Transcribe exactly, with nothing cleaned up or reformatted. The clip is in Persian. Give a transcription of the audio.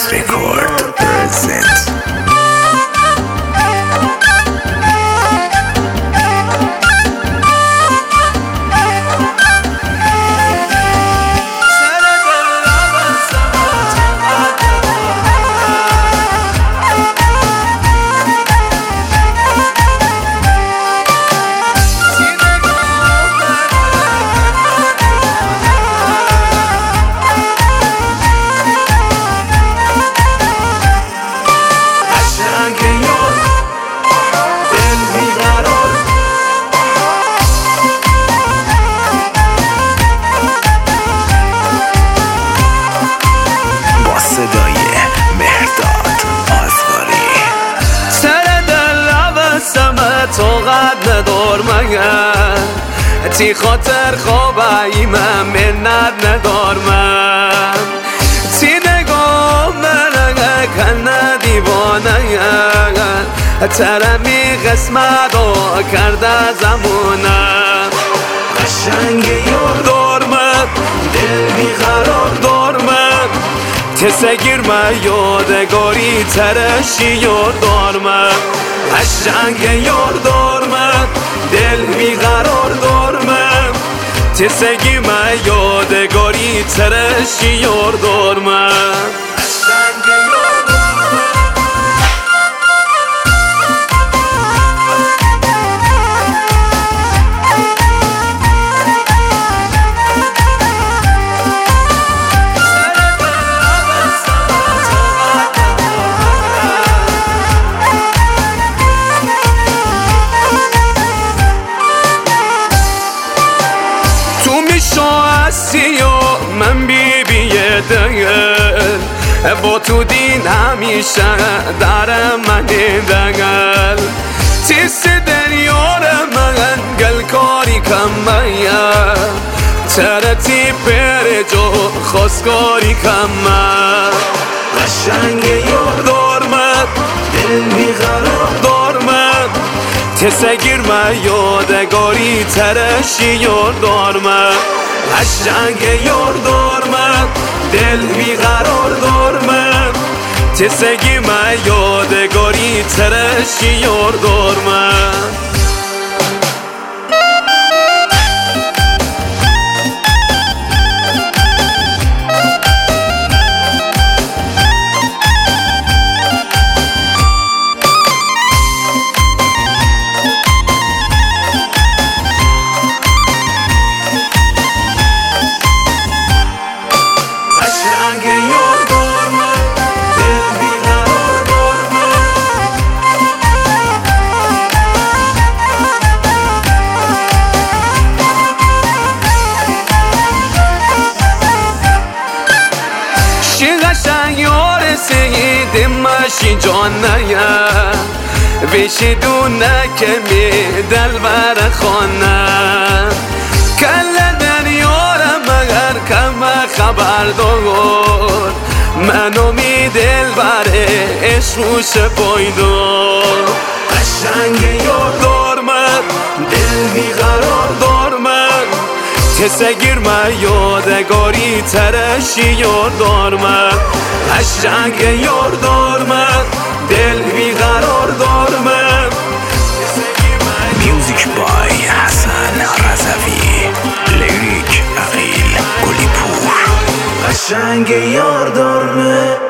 Boss Record presents. تو قد ندار مگر تی خاطر خواب ایمم منت ندار من تی نگاه من کن دیوانه ترمی قسمت رو کرده زمونم قشنگ یار دار من دل بیقرار دار من تسگیر من یادگاری ترشی یار دار من قشنگ یار دار من دل بیقرار دار من تسگیر من یادگاری ترشی یار دار من من بی بیه دگل با تو دین همیشه دارم من دگل تیس دریار من گل کاری کم میا ترتی پر جو خواستگاری کم من قشنگ یار دار من دل بیقرار دار من تسگیر من یادگاری ترشی یار دار من قشنگ یار دار من دل بیقرار دار من تسگیر من یادگاری ترشی یار دار من قشنگ یار سید ماشی جان نیا بیشی دونه که می دل بر خانه کل دریارم مگر کم خبر دار منو می دل بر عشقوش پایدار قشنگ یار دار من دل بیقرار دار من تسگیر من یادگاری ترشی یار دار من قشنگ یار دار من دل بیقرار دار من Music by حسن رضوی لیریک عقیل گلی پور قشنگ یار دار من